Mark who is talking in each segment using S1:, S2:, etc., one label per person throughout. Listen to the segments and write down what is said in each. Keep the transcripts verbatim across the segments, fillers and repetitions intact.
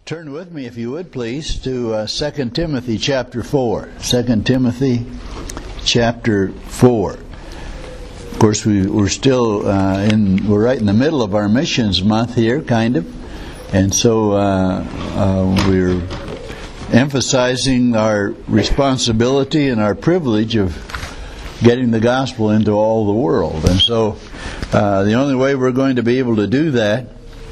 S1: Turn with me, if you would, please, to uh, Second Timothy chapter four. Second Timothy chapter four. Of course, we, we're still uh, in, we're right in the middle of our missions month here, kind of. And so uh, uh, we're emphasizing our responsibility and our privilege of getting the gospel into all the world. And so uh, the only way we're going to be able to do that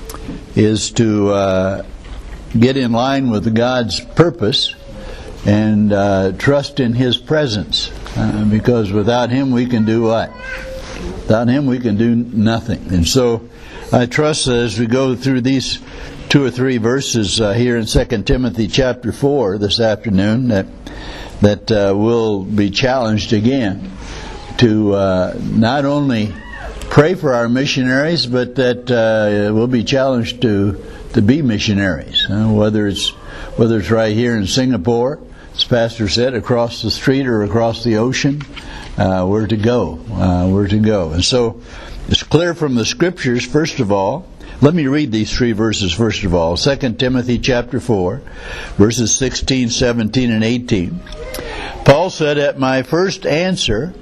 S1: is to uh, get in line with God's purpose and uh, trust in His presence, uh, because without Him we can do what? Without Him we can do nothing. And so I trust that as we go through these two or three verses uh, here in Second Timothy chapter four this afternoon, that that uh, we'll be challenged again to uh, not only pray for our missionaries, but that uh, we'll be challenged to to be missionaries, uh, whether it's whether it's right here in Singapore, as Pastor said, across the street or across the ocean. Uh, we're to go. Uh, we're to go. And so it's clear from the Scriptures, first of all. Let me read these three verses first of all. Second Timothy chapter four, verses sixteen, seventeen, and eighteen. Paul said, "At my first answer,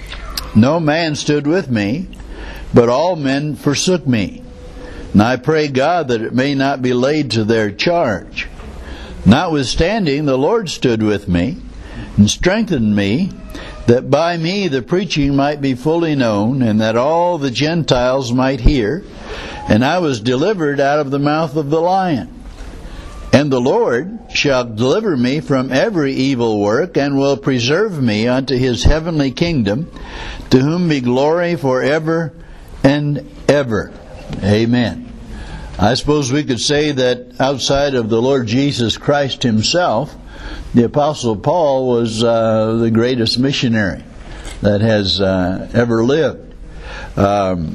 S1: no man stood with me, but all men forsook me. And I pray God that it may not be laid to their charge. Notwithstanding, the Lord stood with me and strengthened me, that by me the preaching might be fully known, and that all the Gentiles might hear. And I was delivered out of the mouth of the lion. And the Lord shall deliver me from every evil work, and will preserve me unto His heavenly kingdom, to whom be glory forever and ever." Amen. I suppose we could say that outside of the Lord Jesus Christ Himself, the Apostle Paul was uh, the greatest missionary that has uh, ever lived. Um,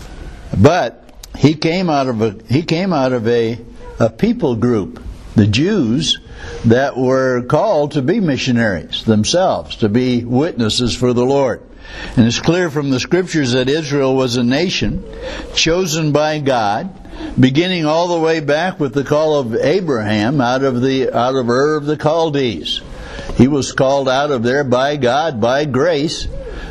S1: but he came out of a he came out of a a people group, the Jews, that were called to be missionaries themselves, to be witnesses for the Lord. And it's clear from the Scriptures that Israel was a nation chosen by God, beginning all the way back with the call of Abraham out of the out of Ur of the Chaldees. He was called out of there by God, by grace,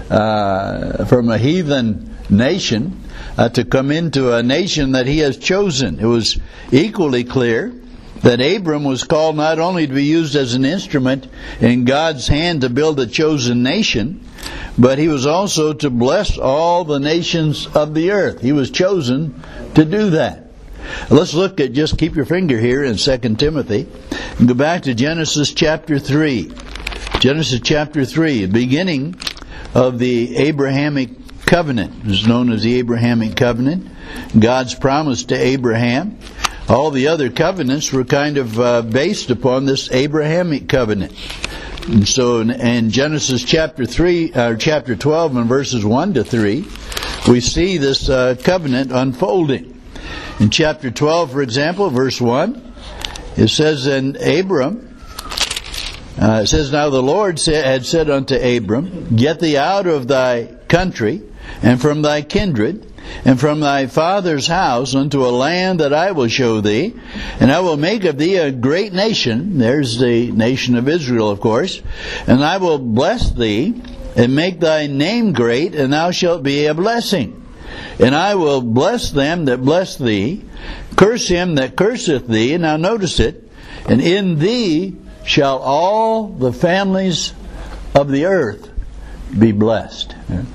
S1: uh, from a heathen nation uh, to come into a nation that He has chosen. It was equally clear that Abram was called not only to be used as an instrument in God's hand to build a chosen nation, but he was also to bless all the nations of the earth. He was chosen to do that. Let's look at, just keep your finger here in Second Timothy, and go back to Genesis chapter three. Genesis chapter three, beginning of the Abrahamic covenant, is known as the Abrahamic covenant. God's promise to Abraham. All the other covenants were kind of uh, based upon this Abrahamic covenant. And so in, in Genesis chapter three, or uh, chapter twelve, and verses one to three, we see this uh, covenant unfolding. In chapter twelve, for example, verse one, it says, "And Abram," uh, it says, "Now the Lord sa- had said unto Abram, Get thee out of thy country, and from thy kindred, and from thy father's house unto a land that I will show thee, and I will make of thee a great nation." There's the nation of Israel, of course. "And I will bless thee, and make thy name great, and thou shalt be a blessing. And I will bless them that bless thee, curse him that curseth thee." Now notice it. "And in thee shall all the families of the earth be blessed."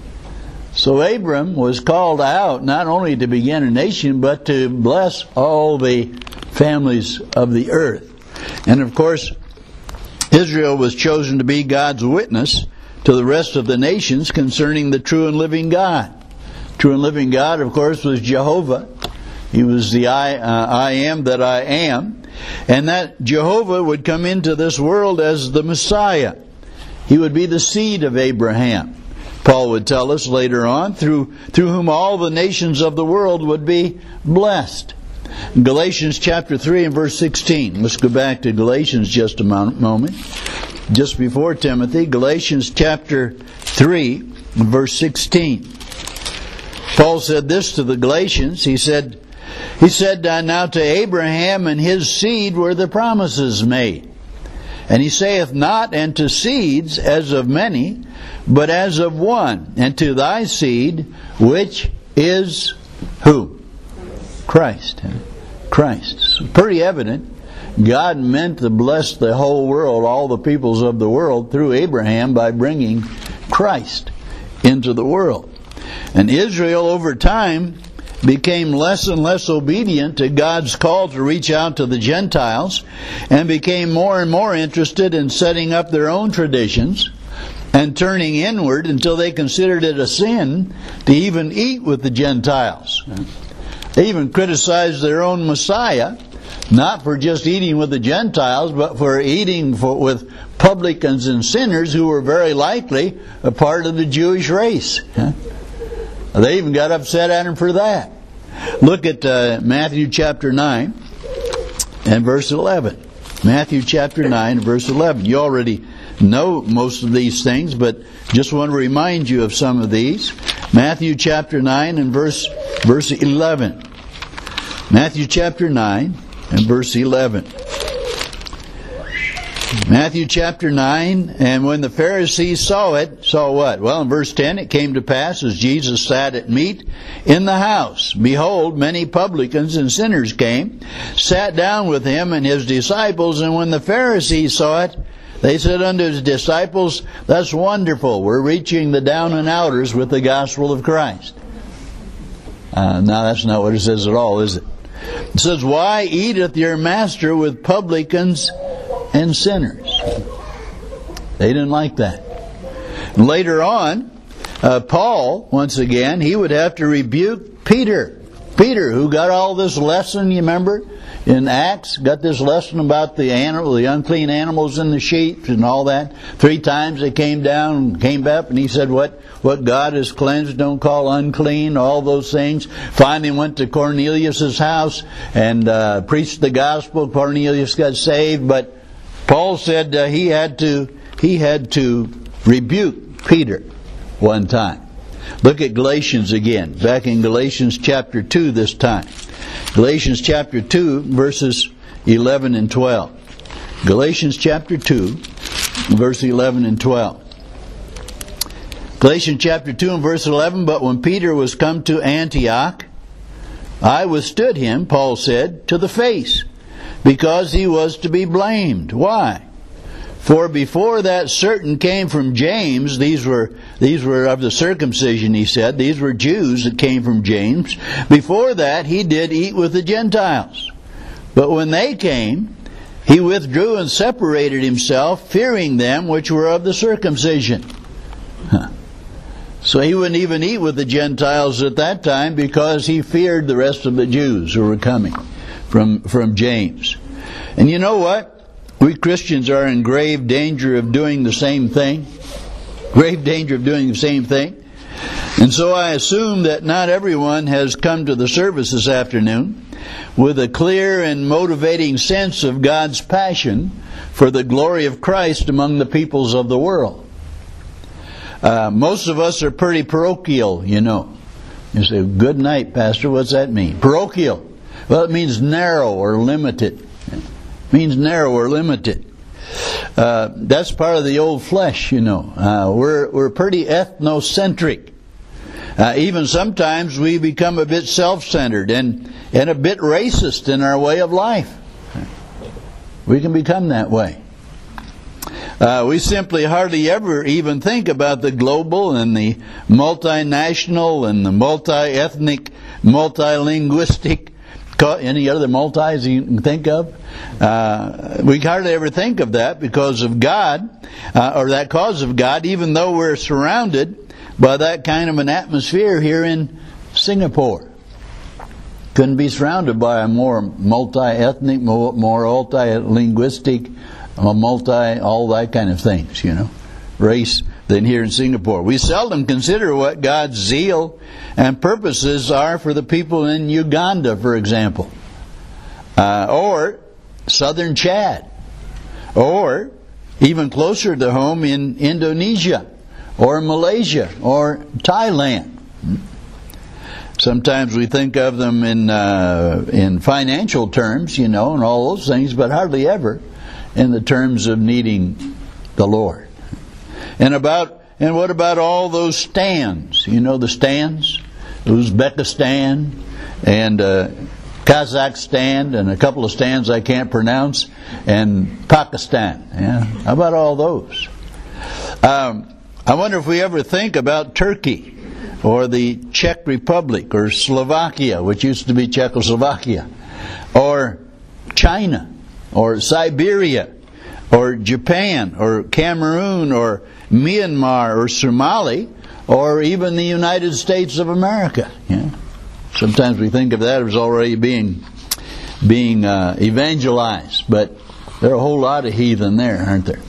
S1: So Abram was called out not only to begin a nation, but to bless all the families of the earth. And of course, Israel was chosen to be God's witness to the rest of the nations concerning the true and living God. True and living God, of course, was Jehovah. He was the I, uh, I am that I am. And that Jehovah would come into this world as the Messiah. He would be the seed of Abraham. Paul would tell us later on, through through whom all the nations of the world would be blessed. Galatians chapter three and verse sixteen. Let's go back to Galatians just a moment. Just before Timothy, Galatians chapter three and verse sixteen. Paul said this to the Galatians. He said, He said, uh, now to Abraham and his seed were the promises made. And he saith not, and to seeds as of many, but as of one, and to thy seed, which is who? Christ. Christ. It's pretty evident. God meant to bless the whole world, all the peoples of the world, through Abraham by bringing Christ into the world. And Israel, over time, became less and less obedient to God's call to reach out to the Gentiles, and became more and more interested in setting up their own traditions and turning inward until they considered it a sin to even eat with the Gentiles. They even criticized their own Messiah, not for just eating with the Gentiles, but for eating for, with publicans and sinners who were very likely a part of the Jewish race. They even got upset at him for that. Look at uh, Matthew chapter nine and verse eleven. Matthew chapter nine, verse eleven. You already know most of these things, but just want to remind you of some of these. Matthew chapter nine and verse verse eleven. Matthew chapter nine and verse eleven. Matthew chapter nine, and when the Pharisees saw it, saw what? Well, in verse ten, it came to pass as Jesus sat at meat in the house, behold, many publicans and sinners came, sat down with him and his disciples, and when the Pharisees saw it, they said unto his disciples, that's wonderful, we're reaching the down and outers with the gospel of Christ. Uh, now that's not what it says at all, is it? It says, why eateth your master with publicans and sinners? They didn't like that. Later on, uh, Paul, once again, he would have to rebuke Peter. Peter, who got all this lesson, you remember, in Acts, got this lesson about the animal, the unclean animals and the sheep and all that. Three times they came down, came up, and he said, what, what God has cleansed, don't call unclean, all those things. Finally went to Cornelius' house and uh, preached the gospel. Cornelius got saved, but Paul said uh, he had to he had to rebuke Peter one time. Look at Galatians again, back in Galatians chapter two this time. Galatians chapter two, verses eleven and twelve. Galatians chapter two, verse eleven and twelve. Galatians chapter two and verse eleven, but when Peter was come to Antioch, I withstood him, Paul said, to the face, because he was to be blamed. Why? For before that certain came from James, these were these were of the circumcision, he said, these were Jews that came from James. Before that he did eat with the Gentiles. But when they came, he withdrew and separated himself, fearing them which were of the circumcision. Huh. So he wouldn't even eat with the Gentiles at that time because he feared the rest of the Jews who were coming from, from James. And you know what? We Christians are in grave danger of doing the same thing. Grave danger of doing the same thing. And so I assume that not everyone has come to the service this afternoon with a clear and motivating sense of God's passion for the glory of Christ among the peoples of the world. Uh, most of us are pretty parochial, you know. You say, good night, Pastor, what's that mean? Parochial. Well, it means narrow or limited. It means narrow or limited. Uh, that's part of the old flesh, you know. Uh, we're, we're pretty ethnocentric. Uh, even sometimes we become a bit self-centered and, and a bit racist in our way of life. We can become that way. Uh, we simply hardly ever even think about the global and the multinational and the multi-ethnic, multilinguistic, any other multis you can think of. Uh, we hardly ever think of that because of God, uh, or that cause of God, even though we're surrounded by that kind of an atmosphere here in Singapore. Couldn't be surrounded by a more multi-ethnic, more, more multi-linguistic, multi, all that kind of things, you know, race than here in Singapore. We seldom consider what God's zeal and purposes are for the people in Uganda, for example, uh, or southern Chad, or even closer to home in Indonesia, or Malaysia, or Thailand. Sometimes we think of them in uh, in financial terms, you know, and all those things, but hardly ever in the terms of needing the Lord. And about and what about all those stands? You know the stands? Uzbekistan and uh, Kazakhstan and a couple of stands I can't pronounce, and Pakistan. Yeah, how about all those? Um, I wonder if we ever think about Turkey or the Czech Republic or Slovakia, which used to be Czechoslovakia, or China or Siberia or Japan or Cameroon or Myanmar or Somali or even the United States of America. Yeah. Sometimes we think of that as already being being uh, evangelized, but there are a whole lot of heathen there, aren't there?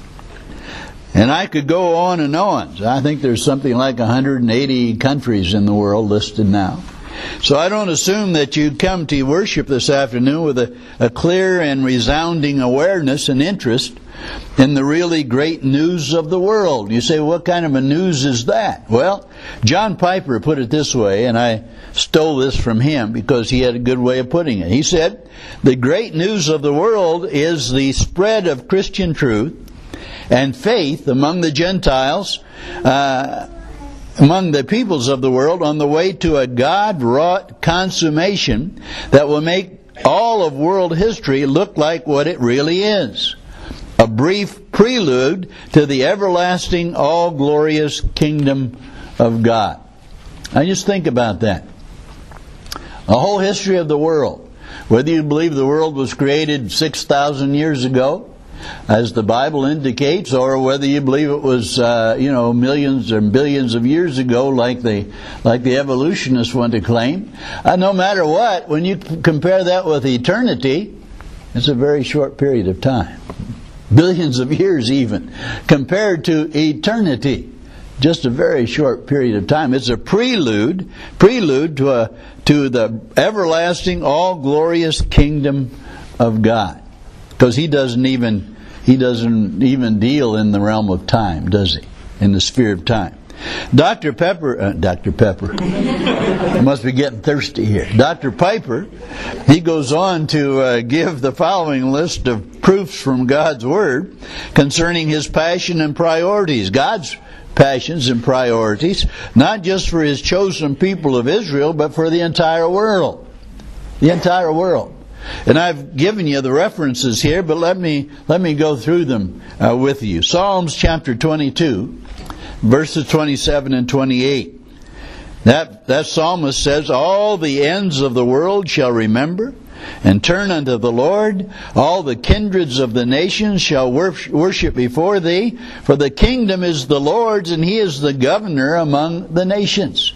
S1: And I could go on and on. I think there's something like one hundred eighty countries in the world listed now. So I don't assume that you come to worship this afternoon with a, a clear and resounding awareness and interest in the really great news of the world. You say, what kind of a news is that? Well, John Piper put it this way, and I stole this from him because he had a good way of putting it. He said, the great news of the world is the spread of Christian truth and faith among the Gentiles, uh, among the peoples of the world, on the way to a God-wrought consummation that will make all of world history look like what it really is. A brief prelude to the everlasting, all-glorious kingdom of God. Now just think about that. The whole history of the world, whether you believe the world was created six thousand years ago, as the Bible indicates, or whether you believe it was, uh, you know, millions or billions of years ago, like the like the evolutionists want to claim. Uh, no matter what, when you compare that with eternity, it's a very short period of time, billions of years even, compared to eternity. Just a very short period of time. It's a prelude, prelude to a to the everlasting, all glorious kingdom of God. Because he doesn't even he doesn't even deal in the realm of time, does he? In the sphere of time. Doctor Pepper, uh, Doctor Pepper, I must be getting thirsty here. Doctor Piper, he goes on to uh, give the following list of proofs from God's Word concerning His passion and priorities. God's passions and priorities, not just for His chosen people of Israel, but for the entire world. The entire world. And I've given you the references here, but let me let me go through them uh, with you. Psalms chapter twenty-two, verses twenty-seven and twenty-eight. That that psalmist says, all the ends of the world shall remember and turn unto the Lord. All the kindreds of the nations shall worship before thee. For the kingdom is the Lord's, and He is the governor among the nations.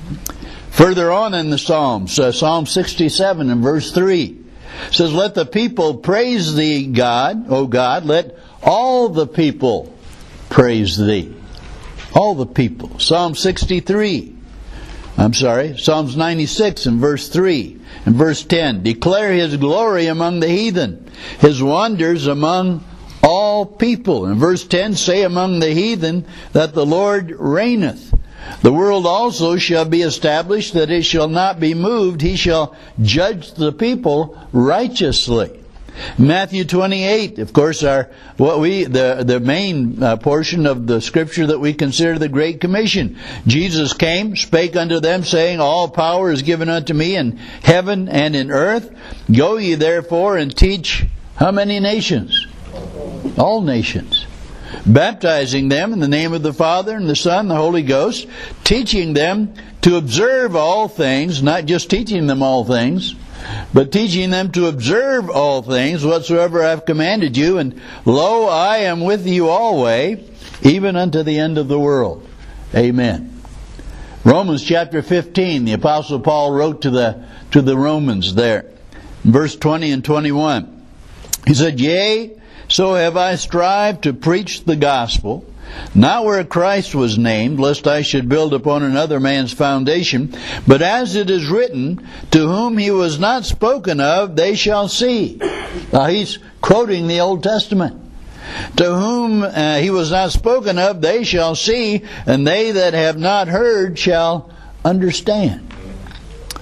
S1: Further on in the Psalms, uh, Psalm sixty-seven and verse three. Says, let the people praise thee, God, O God, let all the people praise thee. All the people. Psalm sixty-three. I'm sorry, Psalms ninety-six and verse three and verse ten. Declare His glory among the heathen, His wonders among all people. And verse ten, say among the heathen that the Lord reigneth. The world also shall be established, that it shall not be moved. He shall judge the people righteously. Matthew twenty-eight, of course, our what we the the main uh, portion of the scripture that we consider the Great Commission. Jesus came, spake unto them, saying, all power is given unto me in heaven and in earth. Go ye therefore and teach how many nations? All nations. Baptizing them in the name of the Father and the Son and the Holy Ghost, teaching them to observe all things, not just teaching them all things, but teaching them to observe all things whatsoever I have commanded you. And lo, I am with you always, even unto the end of the world. Amen. Romans chapter fifteen, the Apostle Paul wrote to the to the Romans there, verse twenty and twenty-one. He said, yea, so have I strived to preach the gospel, not where Christ was named, lest I should build upon another man's foundation. But as it is written, to whom He was not spoken of, they shall see. Now he's quoting the Old Testament. To whom uh, He was not spoken of, they shall see, and they that have not heard shall understand.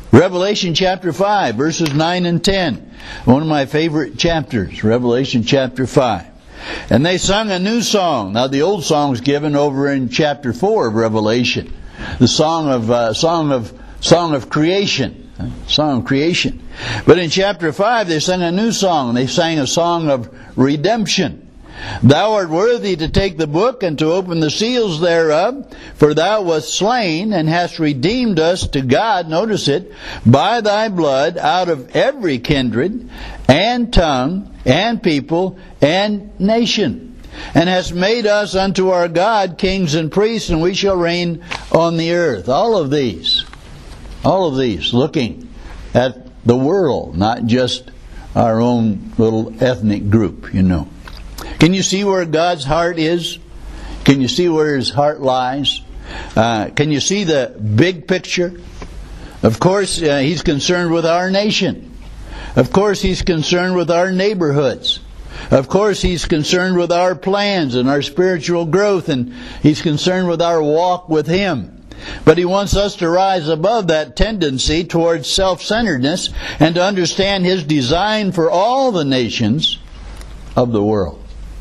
S1: Revelation chapter five, verses nine and ten. One of my favorite chapters, Revelation chapter five. And they sung a new song. Now the old song's given over in chapter four of Revelation. The song of uh, song of song of creation. Song of creation. But in chapter five they sang a new song. They sang a song of redemption. Thou art worthy to take the book and to open the seals thereof, for thou wast slain and hast redeemed us to God, notice it, by thy blood out of every kindred and tongue and people and nation, and hast made us unto our God kings and priests, and we shall reign on the earth. All of these, all of these, looking at the world, not just our own little ethnic group, you know. Can you see where God's heart is? Can you see where His heart lies? Uh, can you see the big picture? Of course, uh, He's concerned with our nation. Of course, He's concerned with our neighborhoods. Of course, He's concerned with our plans and our spiritual growth, and He's concerned with our walk with Him. But He wants us to rise above that tendency towards self-centeredness and to understand His design for all the nations of the world.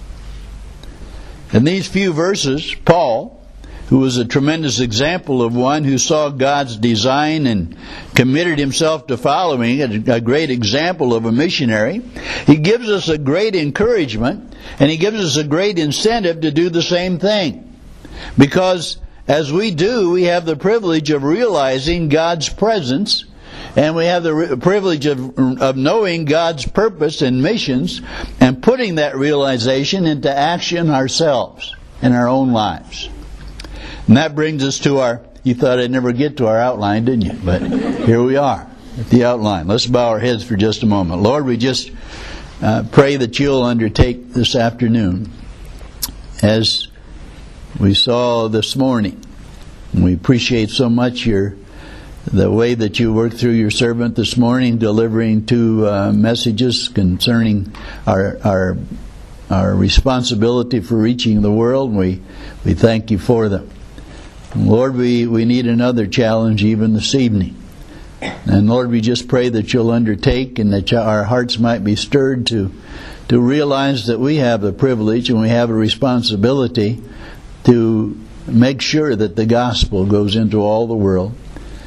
S1: In these few verses, Paul, who was a tremendous example of one who saw God's design and committed himself to following it, a great example of a missionary, he gives us a great encouragement and he gives us a great incentive to do the same thing. Because as we do, we have the privilege of realizing God's presence, and we have the privilege of, of knowing God's purpose and missions and putting that realization into action ourselves in our own lives. And that brings us to our, you thought I'd never get to our outline, didn't you? But here we are at the outline. Let's bow our heads for just a moment. Lord, we just uh, pray that You'll undertake this afternoon as we saw this morning. We appreciate so much Your the way that You worked through Your servant this morning, delivering two uh, messages concerning our our our responsibility for reaching the world. We we thank You for them. Lord, we, we need another challenge even this evening. And Lord, we just pray that You'll undertake and that our hearts might be stirred to to realize that we have the privilege and we have a responsibility to make sure that the gospel goes into all the world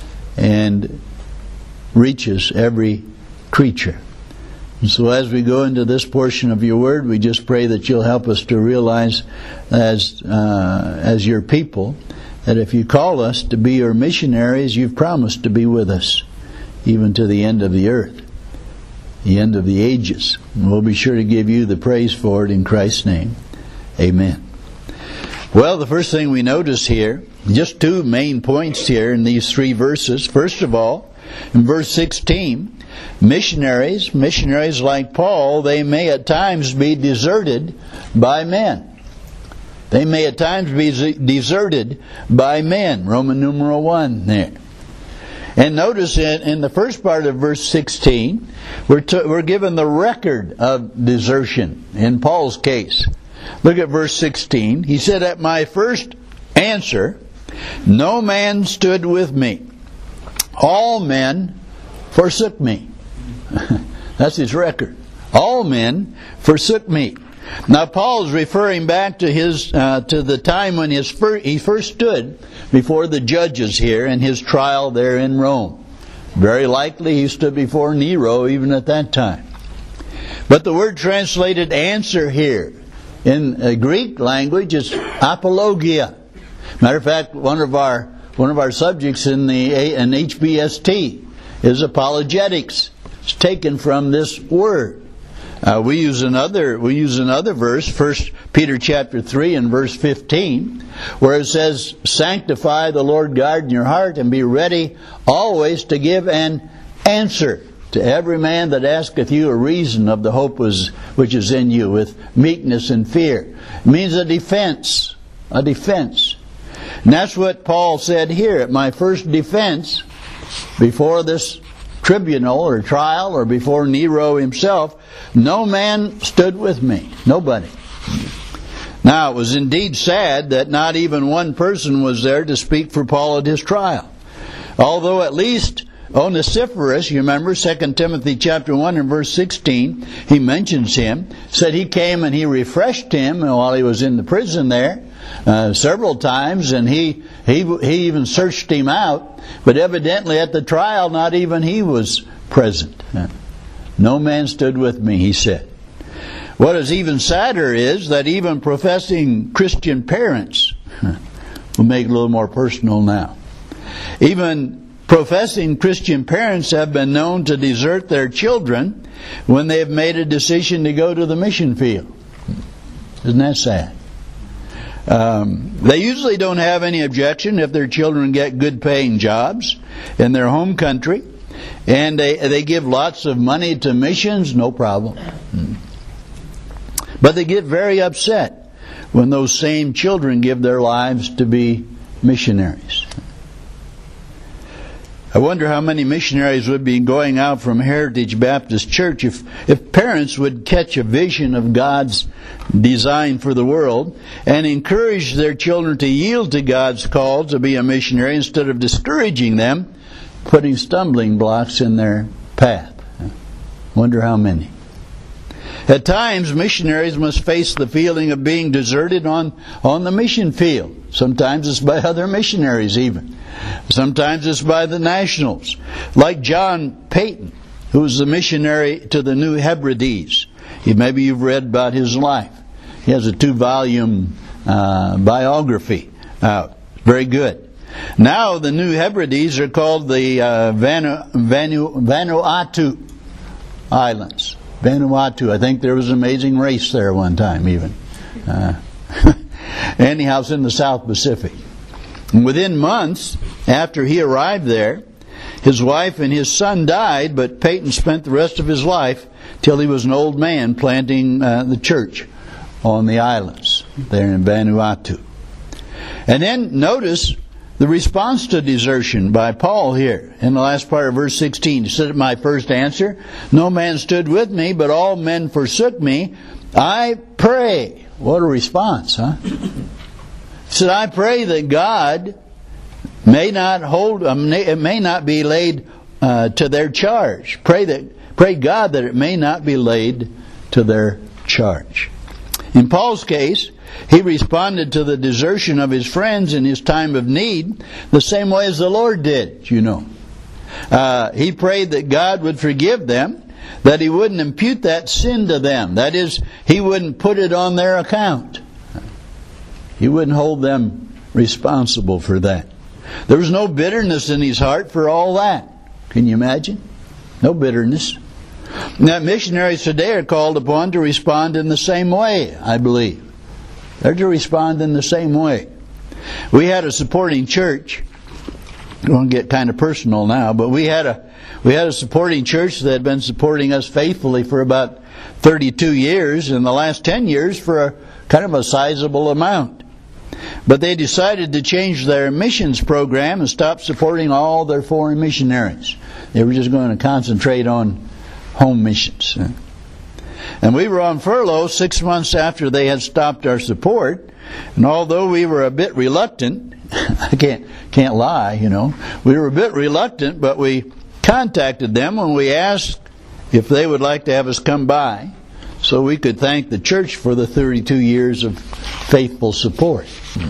S1: and reaches every creature. And so as we go into this portion of Your Word, we just pray that You'll help us to realize as uh, as Your people that if You call us to be Your missionaries, You've promised to be with us even to the end of the earth, the end of the ages. And we'll be sure to give You the praise for it in Christ's name. Amen. Well, the first thing we notice here, just two main points here in these three verses. First of all, in verse sixteen, missionaries, missionaries like Paul, they may at times be deserted by men. They may at times be deserted by men. Roman numeral one there. And notice in, in the first part of verse sixteen, we're, to, we're given the record of desertion in Paul's case. Look at verse sixteen. He said, "At my first answer, no man stood with me. All men forsook me." That's his record. All men forsook me. Now Paul is referring back to his uh, to the time when his fir- he first stood before the judges here in his trial there in Rome. Very likely he stood before Nero even at that time. But the word translated answer here in the Greek language is apologia. Matter of fact, one of our one of our subjects in the in H B S T is apologetics. It's taken from this word. Uh, we use another we use another verse, First Peter chapter three and verse fifteen, where it says, "Sanctify the Lord God in your heart, and be ready always to give an answer to every man that asketh you a reason of the hope was, which is in you, with meekness and fear." It means a defense. A defense. And that's what Paul said here. At my first defense, before this tribunal or trial, or before Nero himself, no man stood with me. Nobody. Now, it was indeed sad that not even one person was there to speak for Paul at his trial. Although at least Onesiphorus, you remember, Second Timothy chapter one and verse sixteen, he mentions him, said he came and he refreshed him while he was in the prison there uh, several times, and he, he, he even searched him out, but evidently at the trial not even he was present. No man stood with me, he said. What is even sadder is that even professing Christian parents, we'll make it a little more personal now, even professing Christian parents have been known to desert their children when they have made a decision to go to the mission field. Isn't that sad? Um, they usually don't have any objection if their children get good paying jobs in their home country, and they, they give lots of money to missions, no problem. But they get very upset when those same children give their lives to be missionaries. I wonder how many missionaries would be going out from Heritage Baptist Church if, if parents would catch a vision of God's design for the world and encourage their children to yield to God's call to be a missionary instead of discouraging them, putting stumbling blocks in their path. Wonder how many. At times, missionaries must face the feeling of being deserted on, on the mission field. Sometimes it's by other missionaries even. Sometimes it's by the nationals. Like John Paton, who was the missionary to the New Hebrides. He, maybe you've read about his life. He has a two-volume uh, biography out. Very good. Now the New Hebrides are called the uh, Vanu, Vanu, Vanuatu Islands. Vanuatu. I think there was an amazing race there one time even. Uh, anyhow, it's in the South Pacific. And within months after he arrived there, his wife and his son died, but Paton spent the rest of his life till he was an old man planting uh, the church on the islands there in Vanuatu. And then notice the response to desertion by Paul here in the last part of verse sixteen. He said, my first answer, no man stood with me, but all men forsook me. I pray. What a response, huh? He said, I pray that God may not hold, um, it may not be laid uh, to their charge. Pray that, pray God that it may not be laid to their charge. In Paul's case, he responded to the desertion of his friends in his time of need the same way as the Lord did, you know. Uh, he prayed that God would forgive them, that He wouldn't impute that sin to them. That is, He wouldn't put it on their account. He wouldn't hold them responsible for that. There was no bitterness in his heart for all that. Can you imagine? No bitterness. Now, missionaries today are called upon to respond in the same way, I believe. They're to respond in the same way. We had a supporting church. I'm going to get kind of personal now, but we had a we had a supporting church that had been supporting us faithfully for about thirty-two years, and the last ten years for a kind of a sizable amount. But they decided to change their missions program and stop supporting all their foreign missionaries. They were just going to concentrate on home missions. And we were on furlough six months after they had stopped our support. And although we were a bit reluctant, I can't can't lie, you know, we were a bit reluctant, but we contacted them when we asked if they would like to have us come by so we could thank the church for the thirty-two years of faithful support.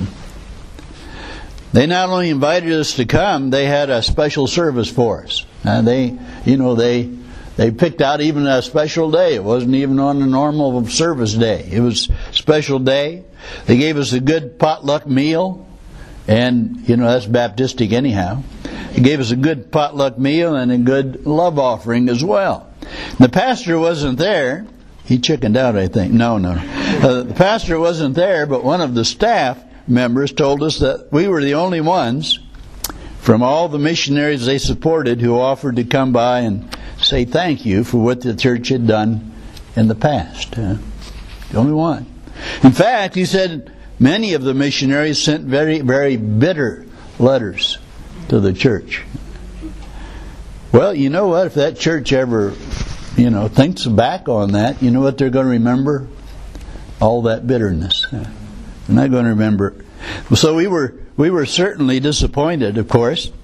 S1: They not only invited us to come, they had a special service for us. And they, you know, they they picked out even a special day. It wasn't even on a normal service day. It was a special day. They gave us a good potluck meal. And, you know, that's Baptistic anyhow. They gave us a good potluck meal and a good love offering as well. The pastor wasn't there. He chickened out, I think. No, no. Uh, the pastor wasn't there, but one of the staff members told us that we were the only ones from all the missionaries they supported who offered to come by and say thank you for what the church had done in the past. Uh, the only one. In fact, he said many of the missionaries sent very, very bitter letters to the church. Well, you know what? If that church ever, you know, thinks back on that, you know what they're going to remember? All that bitterness. They're not going to remember. So we were we were certainly disappointed, of course.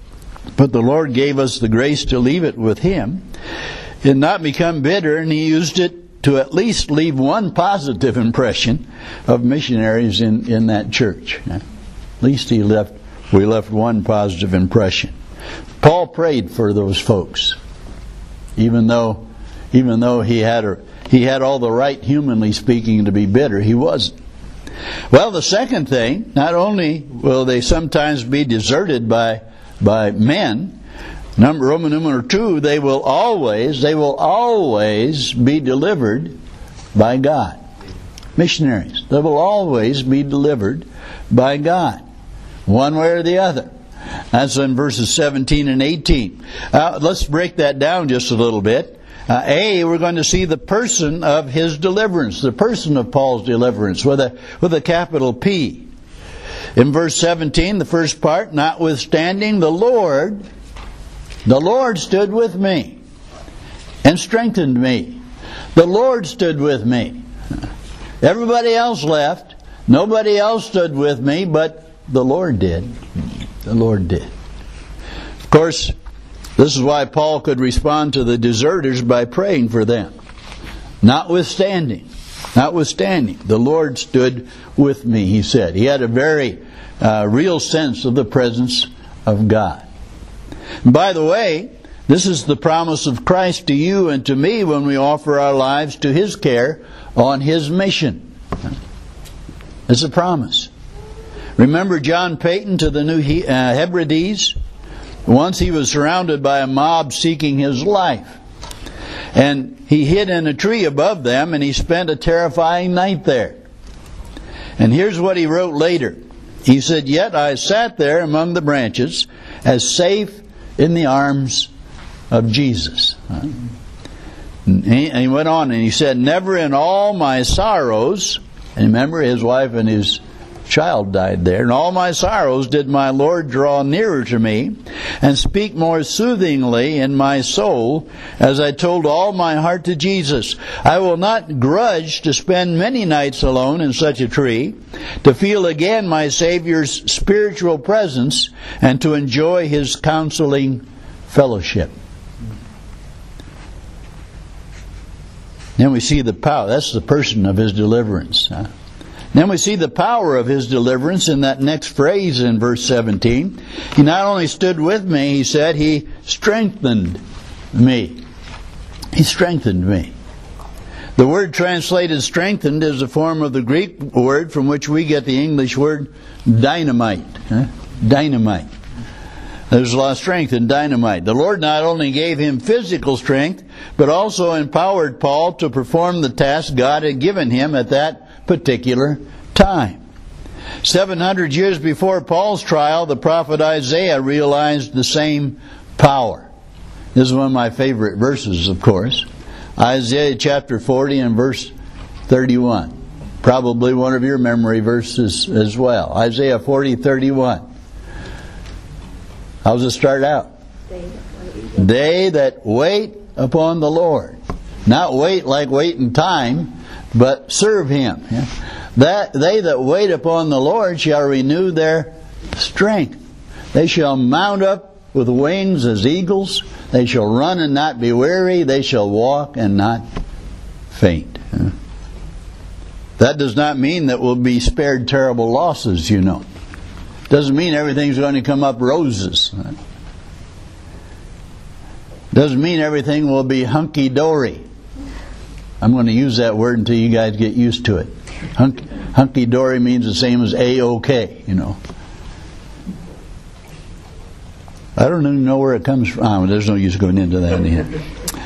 S1: but the Lord gave us the grace to leave it with Him and not become bitter, and He used it to at least leave one positive impression of missionaries in, in that church. At least he left, we left one positive impression. Paul prayed for those folks, even though, even though he had a, he had all the right, humanly speaking, to be bitter. He wasn't. Well, the second thing, not only will they sometimes be deserted by by men, number Roman number two, they will always, they will always be delivered by God. Missionaries, they will always be delivered by God, one way or the other. That's in verses seventeen and eighteen. Uh, let's break that down just a little bit. Uh, A, we're going to see the person of his deliverance, the person of Paul's deliverance, with a with a capital P. In verse seventeen, the first part, notwithstanding the Lord, the Lord stood with me and strengthened me. The Lord stood with me. Everybody else left. Nobody else stood with me, but the Lord did. The Lord did. Of course, this is why Paul could respond to the deserters by praying for them. Notwithstanding, notwithstanding, the Lord stood with me, he said. He had a very uh, real sense of the presence of God. And by the way, this is the promise of Christ to you and to me when we offer our lives to His care on His mission. It's a promise. Remember John Peyton to the New he- uh, Hebrides? Once he was surrounded by a mob seeking his life. And he hid in a tree above them, and he spent a terrifying night there. And here's what he wrote later. He said, "Yet I sat there among the branches, as safe in the arms of Jesus." And he went on and he said, "Never in all my sorrows," and remember his wife and his child died there, "in all my sorrows did my Lord draw nearer to me and speak more soothingly in my soul as I told all my heart to Jesus. I will not grudge to spend many nights alone in such a tree, to feel again my Savior's spiritual presence and to enjoy His counseling fellowship." Then we see the power. That's the person of His deliverance. Huh? Then we see the power of His deliverance in that next phrase in verse seventeen. He not only stood with me, he said, He strengthened me. He strengthened me. The word translated strengthened is a form of the Greek word from which we get the English word dynamite. Huh? Dynamite. There's a lot of strength in dynamite. The Lord not only gave him physical strength, but also empowered Paul to perform the task God had given him at that particular time. Seven hundred years before Paul's trial, the prophet Isaiah realized the same power. This is one of my favorite verses, of course. Isaiah chapter forty and verse thirty-one. Probably one of your memory verses as well. Isaiah forty thirty-one. How's it start out? They that wait upon the Lord. Not wait like waiting time, but serve Him. That they that wait upon the Lord shall renew their strength. They shall mount up with wings as eagles. They shall run and not be weary. They shall walk and not faint. That does not mean that we'll be spared terrible losses, you know. Doesn't mean everything's going to come up roses. Doesn't mean everything will be hunky-dory. I'm going to use that word until you guys get used to it. Hunk, hunky-dory means the same as A-OK, you know. I don't even know where it comes from. Oh, there's no use going into that in here.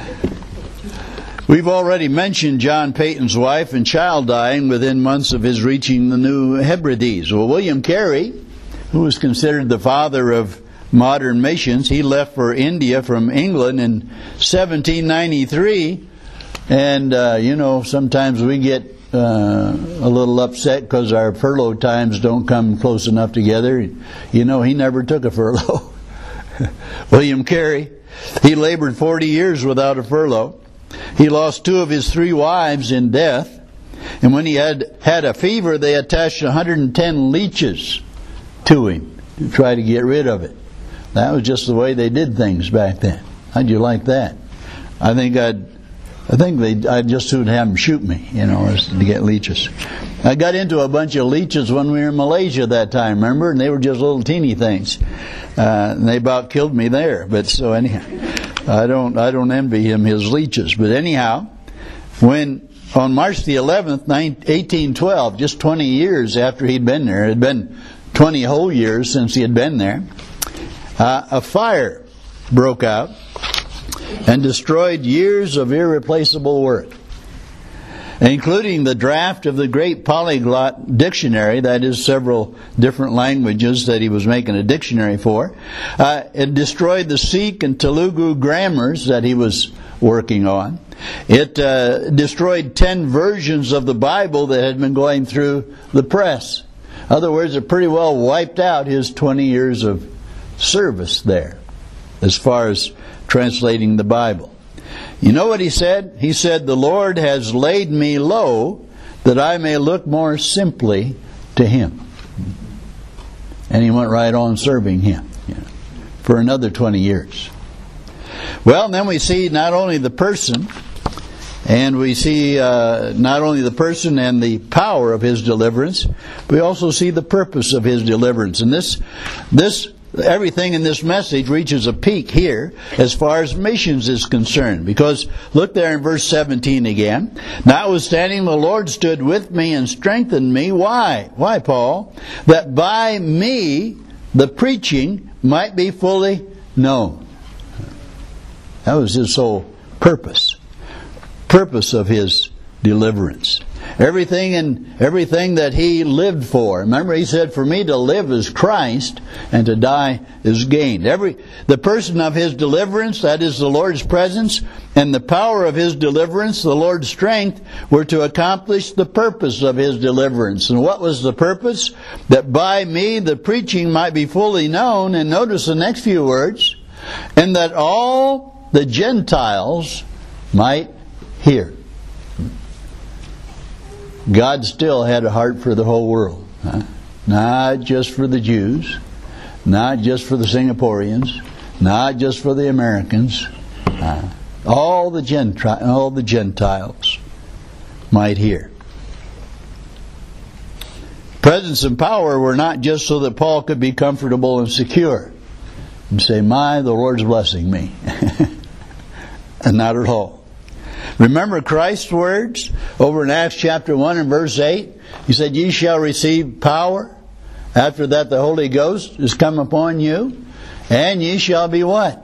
S1: We've already mentioned John Peyton's wife and child dying within months of his reaching the New Hebrides. Well, William Carey, who was considered the father of modern missions, he left for India from England in seventeen ninety-three. And, uh, you know, sometimes we get uh, a little upset because our furlough times don't come close enough together. You know, he never took a furlough. William Carey, he labored forty years without a furlough. He lost two of his three wives in death. And when he had had a fever, they attached one hundred ten leeches to him to try to get rid of it. That was just the way they did things back then. How'd you like that? I think I'd, I think they, I'd just soon have them shoot me, you know, to get leeches. I got into a bunch of leeches when we were in Malaysia that time, remember? And they were just little teeny things. Uh, and they about killed me there. But so anyhow, I don't, I don't envy him his leeches. But anyhow, when on March the eleventh, eighteen twelve, just twenty years after he'd been there, it had been twenty whole years since he had been there, uh, a fire broke out and destroyed years of irreplaceable work, including the draft of the great polyglot dictionary, that is several different languages that he was making a dictionary for. Uh, it destroyed the Sikh and Telugu grammars that he was working on. It uh, destroyed ten versions of the Bible that had been going through the press. In other words, it pretty well wiped out his twenty years of service there as far as translating the Bible. You know what he said? He said, "The Lord has laid me low that I may look more simply to Him." And he went right on serving Him, you know, for another twenty years. Well, and then we see not only the person, and we see uh, not only the person and the power of His deliverance, we also see the purpose of His deliverance. And this, this, everything in this message reaches a peak here as far as missions is concerned. Because look there in verse seventeen again. "Notwithstanding the Lord stood with me and strengthened me." Why? Why, Paul? "That by me the preaching might be fully known." That was his whole purpose. Purpose of his deliverance. Everything and everything that he lived for. Remember, he said, "For me to live is Christ, and to die is gain." Every the person of his deliverance, that is the Lord's presence, and the power of his deliverance, the Lord's strength, were to accomplish the purpose of his deliverance. And what was the purpose? That by me the preaching might be fully known. And notice the next few words. "And that all the Gentiles might hear." God still had a heart for the whole world. Huh? Not just for the Jews, not just for the Singaporeans, not just for the Americans. Uh, all the Gentri- all the Gentiles might hear. Presence and power were not just so that Paul could be comfortable and secure and say, "My, the Lord's blessing me." And not at all. Remember Christ's words over in Acts chapter one and verse eight? He said, "Ye shall receive power. After that the Holy Ghost is come upon you. And ye shall be" what?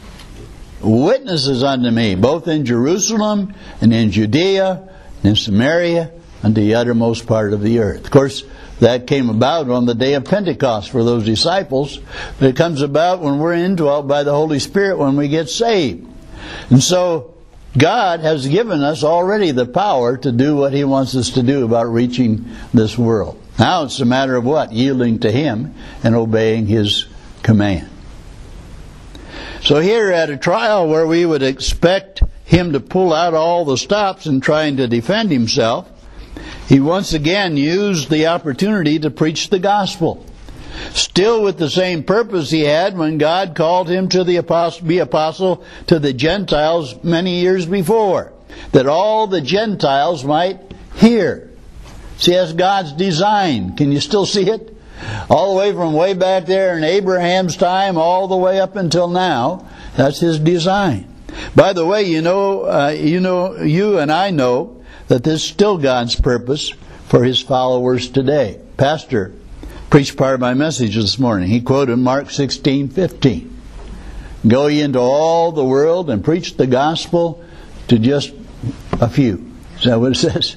S1: "Witnesses unto me, both in Jerusalem and in Judea and in Samaria, unto the uttermost part of the earth." Of course, that came about on the day of Pentecost for those disciples. But it comes about when we're indwelt by the Holy Spirit when we get saved. And so God has given us already the power to do what He wants us to do about reaching this world. Now it's a matter of what? Yielding to Him and obeying His command. So here at a trial where we would expect Him to pull out all the stops in trying to defend Himself, He once again used the opportunity to preach the gospel. Still with the same purpose He had when God called Him to the apostle, be apostle to the Gentiles many years before. That all the Gentiles might hear. See, that's God's design. Can you still see it? All the way from way back there in Abraham's time all the way up until now. That's His design. By the way, you know, uh, you know, you and I know that this is still God's purpose for His followers today. Pastor preached part of my message this morning. He quoted Mark sixteen fifteen. "Go ye into all the world and preach the gospel to just a few." Is that what it says?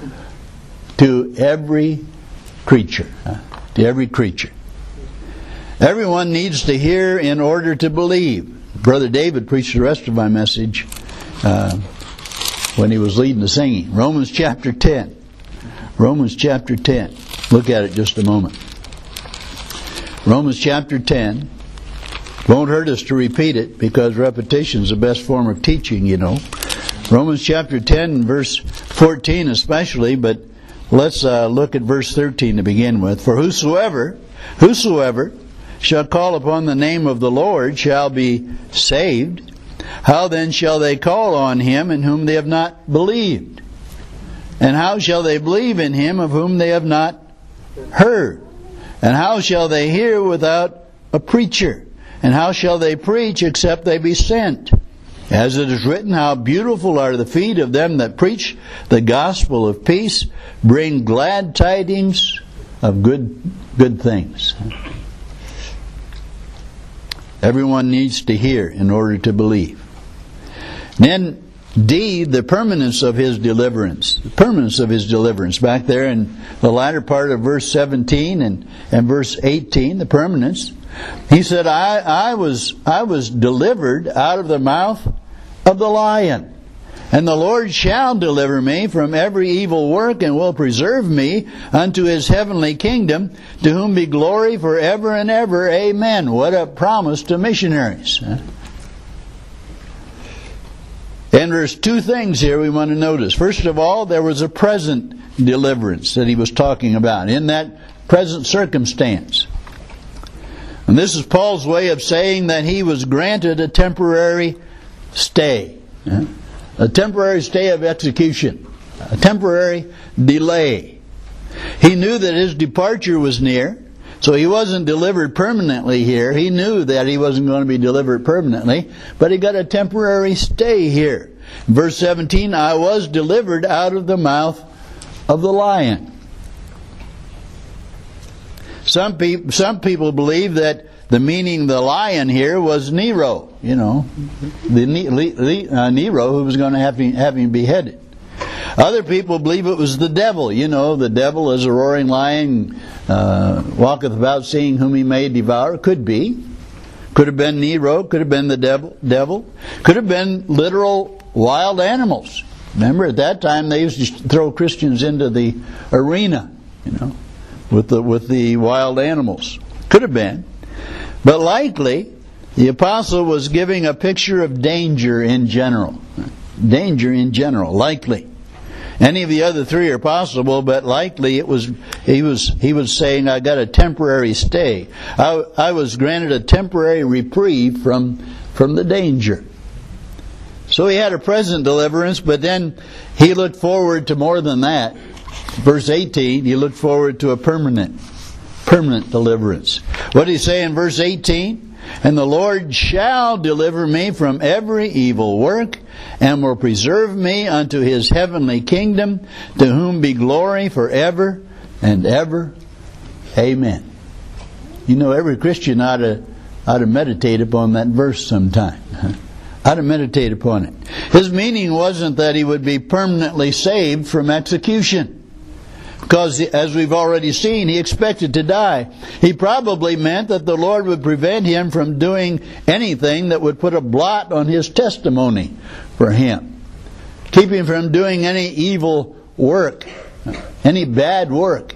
S1: To every creature. Huh? To every creature. Everyone needs to hear in order to believe. Brother David preached the rest of my message uh, when he was leading the singing. Romans chapter ten. Romans chapter ten. Look at it just a moment. Romans chapter ten. Won't hurt us to repeat it because repetition is the best form of teaching, you know. Romans chapter ten, verse fourteen especially, but let's uh, look at verse thirteen to begin with. "For whosoever, whosoever shall call upon the name of the Lord shall be saved. How then shall they call on him in whom they have not believed? And how shall they believe in him of whom they have not heard? And how shall they hear without a preacher? And how shall they preach except they be sent? As it is written, how beautiful are the feet of them that preach the gospel of peace, bring glad tidings of good good things. Everyone needs to hear in order to believe. Then D, the permanence of his deliverance. The permanence of his deliverance. Back there in the latter part of verse seventeen and, and verse eighteen, the permanence. He said, I, I was I was delivered out of the mouth of the lion. And the Lord shall deliver me from every evil work, and will preserve me unto his heavenly kingdom, to whom be glory forever and ever. Amen. What a promise to missionaries. And there's two things here we want to notice. First of all, there was a present deliverance that he was talking about, in that present circumstance. And this is Paul's way of saying that he was granted a temporary stay. A temporary stay of execution. A temporary delay. He knew that his departure was near, so he wasn't delivered permanently here. He knew that he wasn't going to be delivered permanently, but he got a temporary stay here. Verse seventeen, I was delivered out of the mouth of the lion. Some people, some people believe that the meaning of the lion here was Nero, you know, the uh, Nero who was going to have him, have him beheaded. Other people believe it was the devil. You know, the devil is a roaring lion, uh, walketh about seeing whom he may devour. Could be. Could have been Nero. Could have been the devil. devil. Could have been literal wild animals. Remember, at that time they used to throw Christians into the arena, you know, with the with the wild animals. Could have been. But likely, the apostle was giving a picture of danger in general. Danger in general, likely. Any of the other three are possible, but likely it was he was he was saying, I got a temporary stay. I, I was granted a temporary reprieve from from the danger. So he had a present deliverance, but then he looked forward to more than that. Verse eighteen, he looked forward to a permanent permanent deliverance. What did he say in verse eighteen? And the Lord shall deliver me from every evil work, and will preserve me unto his heavenly kingdom, to whom be glory forever and ever. Amen. You know, every Christian ought to, ought to meditate upon that verse sometime. Ought to meditate upon it. His meaning wasn't that he would be permanently saved from execution. Because, as we've already seen, he expected to die. He probably meant that the Lord would prevent him from doing anything that would put a blot on his testimony for him. Keep him from doing any evil work, any bad work.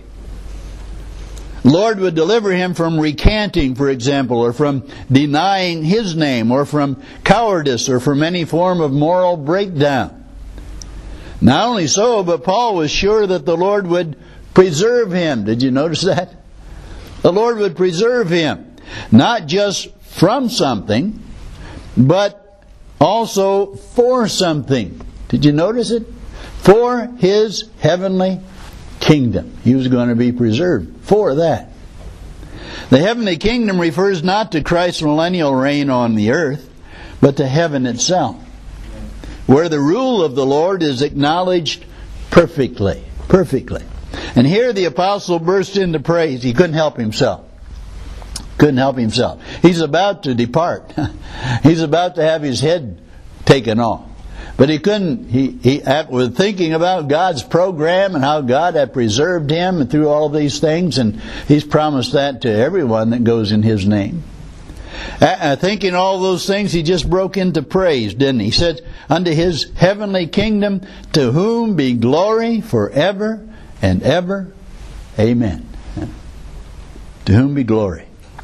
S1: Lord would deliver him from recanting, for example, or from denying his name, or from cowardice, or from any form of moral breakdown. Not only so, but Paul was sure that the Lord would preserve him. Did you notice that? The Lord would preserve him. Not just from something, but also for something. Did you notice it? For his heavenly kingdom. He was going to be preserved for that. The heavenly kingdom refers not to Christ's millennial reign on the earth, but to heaven itself, where the rule of the Lord is acknowledged perfectly. Perfectly. And here the apostle burst into praise. He couldn't help himself. Couldn't help himself. He's about to depart. He's about to have his head taken off. But he couldn't, he, he was thinking about God's program and how God had preserved him through all of these things, and he's promised that to everyone that goes in his name. Uh, thinking all those things, he just broke into praise, didn't he? He said, unto his heavenly kingdom, to whom be glory forever and ever. Amen. To whom be glory.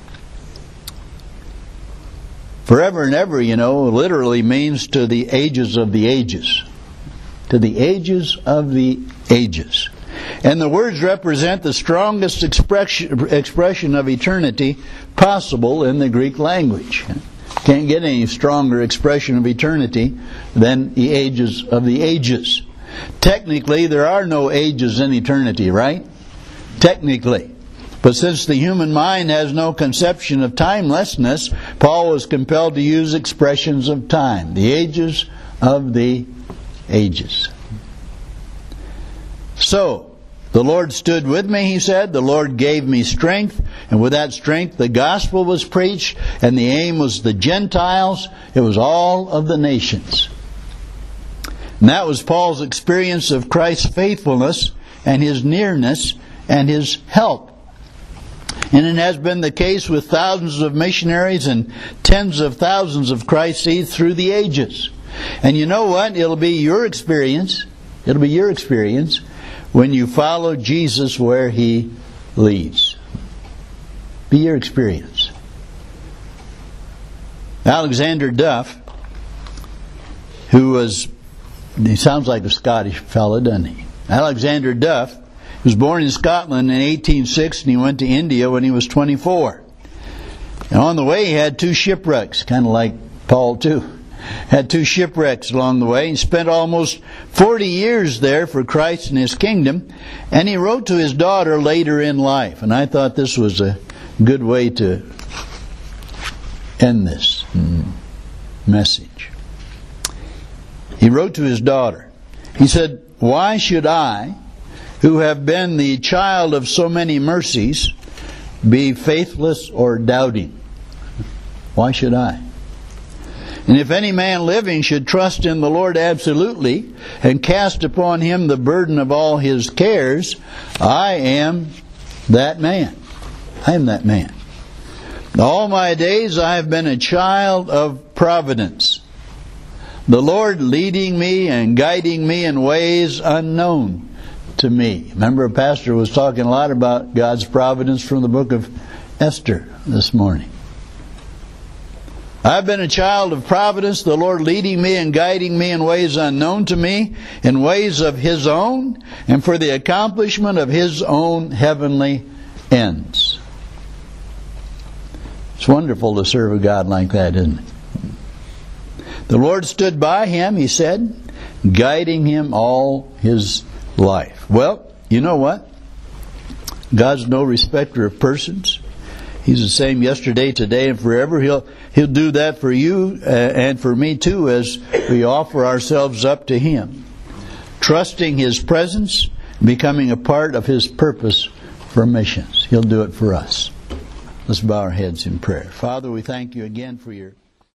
S1: Forever and ever, you know, literally means to the ages of the ages. To the ages of the ages. And the words represent the strongest expression, expression of eternity possible in the Greek language. Can't get any stronger expression of eternity than the ages of the ages. Technically, there are no ages in eternity, right? Technically. But since the human mind has no conception of timelessness, Paul was compelled to use expressions of time. The ages of the ages. So, the Lord stood with me, he said. The Lord gave me strength. And with that strength, the gospel was preached. And the aim was the Gentiles. It was all of the nations. And that was Paul's experience of Christ's faithfulness and His nearness and His help. And it has been the case with thousands of missionaries and tens of thousands of Christ seeds through the ages. And you know what? It'll be your experience. It'll be your experience when you follow Jesus where He leads. Be your experience. Alexander Duff, who was, he sounds like a Scottish fellow, doesn't he? Alexander Duff was born in Scotland in eighteen oh six, and he went to India when he was twenty-four. And on the way he had two shipwrecks, kind of like Paul too. Had two shipwrecks along the way. He spent almost forty years there for Christ and His kingdom. And he wrote to his daughter later in life. And I thought this was a good way to end this message. He wrote to his daughter. He said, "Why should I, who have been the child of so many mercies, be faithless or doubting? Why should I? And if any man living should trust in the Lord absolutely and cast upon Him the burden of all his cares, I am that man." I am that man. "All my days I have been a child of providence, the Lord leading me and guiding me in ways unknown to me." Remember, a pastor was talking a lot about God's providence from the book of Esther this morning. "I've been a child of providence, the Lord leading me and guiding me in ways unknown to me, in ways of His own, and for the accomplishment of His own heavenly ends." It's wonderful to serve a God like that, isn't it? The Lord stood by him, he said, guiding him all his life. Well, you know what? God's no respecter of persons. He's the same yesterday, today, and forever. He'll He'll do that for you uh, and for me too, as we offer ourselves up to Him, trusting His presence, becoming a part of His purpose for missions. He'll do it for us. Let's bow our heads in prayer. Father, we thank You again for Your